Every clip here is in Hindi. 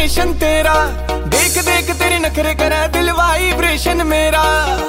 कॉम्बिनेशन तेरा, देख देख तेरे नखरे करे दिल वाइब्रेशन मेरा।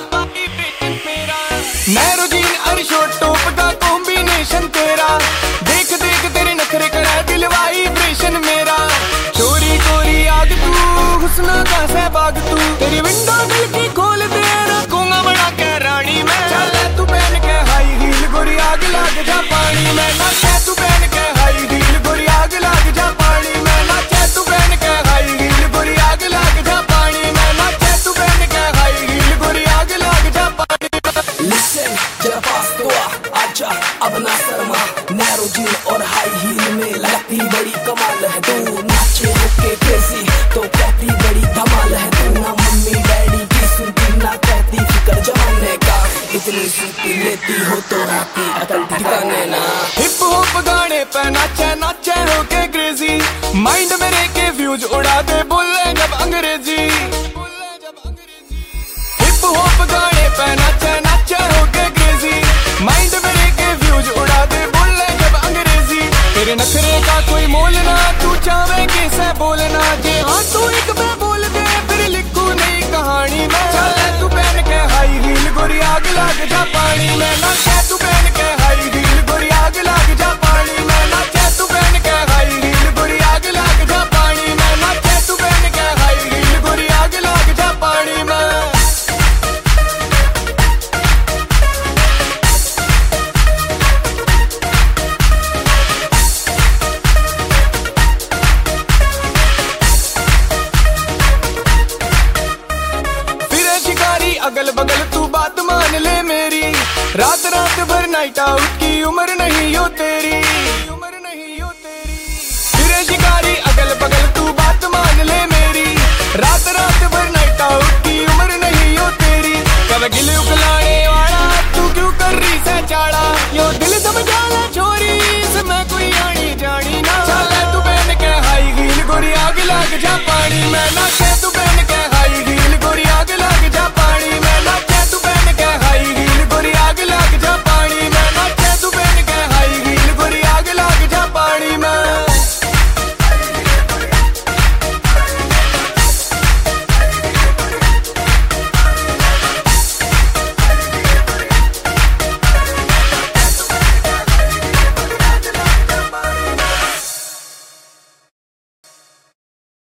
नैरो जीन और शॉर्ट टॉप का कॉम्बिनेशन तेरा, देख देख तेरे नखरे करे दिल वाइब्रेशन मेरा। चोरी चोरी आग तू, हुस्न का सहबाग तू, तेरी विंडो दिल की खोल दे, रखूंगा बड़ा के रानी मैं। चल तू पहन के हाई हील गोरी, आग लाग जा पानी में। नाचे तू पहन के हाई हील गोरी, आग लाग जा पानी में। नाचे तू पहन के हाई हील गोरी, आग लाग जा पानी में। नाचे तू पहन के हाई हील गोरी, आग लाग जा पानी में। लिसन जरा पास तो आजा अब ना शर्मा, नैरो जीन और हाई हील में लगती बड़ी कमाल है तू। नाचे होके क्रेजी तो कहती बड़ी धमाल है तू। ना मम्मी डैडी की सुनती ना कहती फिक्र जमाने का, इतनी सीटी लेती हो तो रहती अकल ठिकाने ना। हिप हॉप गाने पे नाचे नाचे होके क्रेजी, माइंड मेरे के व्यूज उड़ा दे बोले जब अंग्रेजी। हिप हॉप गाने पे नाचे नाचे होके क्रेजी, माइंड मेरे के व्यूज उड़ा दे बोले जब अंग्रेजी। तेरे नखरे का कोई मोल ना, तू चाहे किसे बोलना, जे हाँ तू एक मैं बोल दे फिर लिखू नई कहानी में। चल तू पहन के हाई हील गोरी, आग लाग जा पानी में। नाचे तू पहन के हाई हील गोरी, आग लाग जा पानी में। नाचे तू पहन के हाई हील गोरी, आग लाग जा पानी में। नाचे तू पहन के हाई हील गोरी, आग लाग जा पानी में। अगल बगल तू बात मान ले मेरी, रात रात भर नाइट आउट की उम्र नहीं हो तेरी, उम्र नहीं हो तेरी। फिरे शिकारी अगल बगल तू बात मान ले मेरी, रात रात भर नाइट आउट की उम्र नहीं हो तेरी। कब गिल उगलाने वाला तू क्यों कर रही से चाड़ा, यो दिल समझा ले छोरी इसमें कोई आनी जानी ना। चल तू पहन के हाई हील गोरी, आग लाग जा पानी में। नाचे